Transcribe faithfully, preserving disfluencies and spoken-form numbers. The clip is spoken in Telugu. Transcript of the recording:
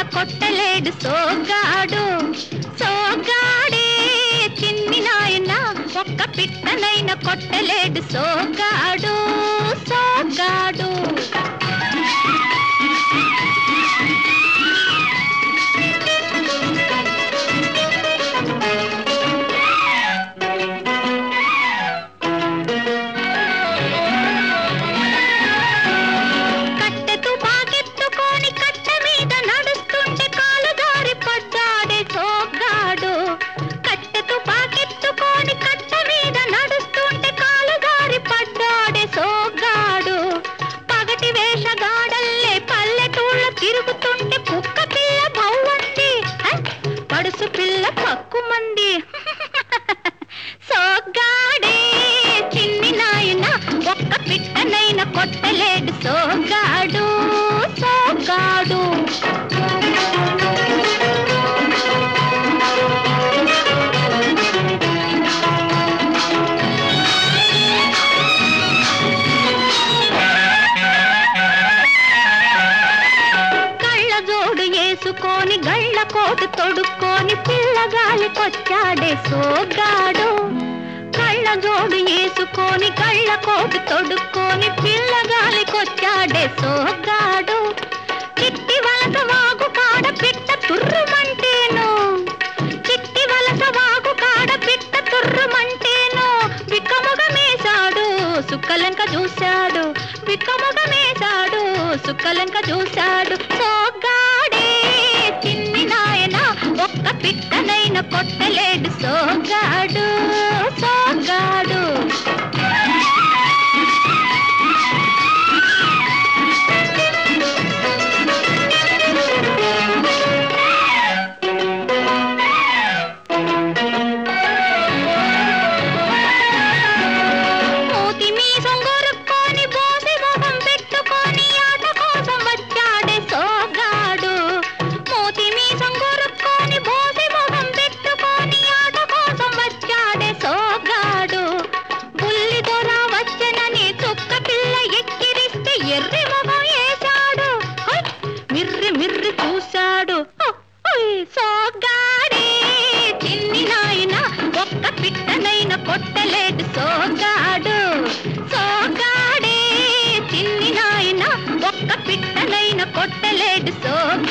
కొట్టలేడు సోగాడు. సోగాడే చిన్ని నాయన ఒక్క పిట్టనైన కొట్టలేడు సోగాడు. సోగాడు తిరుగుతుంటే కుక్క పిల్ల బౌవండి, పడుసు పిల్ల పక్కుమంది. సోగాడే చిన్ని నాయన ఒక్క పిట్టనైన కొట్టలేడు సోగాడు. సోగాడు వేసుకొని గళ్ళ కోటు తొడుక్కొని పిల్లగాలికొచ్చాడే సోగాడు. కళ్ళ జోడు వేసుకొని గళ్ళ కోటు తొడుక్కొని పిల్లగాలికొచ్చాడే సోగాడు. చిట్టి వలస వాగు కాడ పిట్ట తుర్రుమంటేను, చిట్టి వలస వాగు కాడ పిట్ట తుర్రుమంటేను విక్కముగమేశాడు సుక్కలంక చూశాడు. విక్కముగమేశాడు సుక్కలంక చూశాడు. సోగాడే చిన్ని నాయన ఒక్క పిట్టనైన కొట్టలేడు సోగాడు. సోగాడు మూతి మీసం గొరుక్కొని బోసి మొహం పెట్టుకొని ఆట కోసం వచ్చాడే సోగాడు. మూతి మీసం గొరుక్కొని బోసి మొహం పెట్టుకొని ఆట కోసం వచ్చాడే సోగాడు. బుల్లి దొర వచ్చనని చుక్క పిల్ల ఎక్కిరిస్తే ఎర్రి మొహం వేశాడు. మిర్రి మిర్రి చూశాడు. సోగాడే చిన్ని నాయన ఒక్క పిట్టనైన కొట్టలేడు సోగాడు. సోగాడే చిన్ని నాయన ఒక్క పిట్టనైన కొట్టలేడు సోగాడు.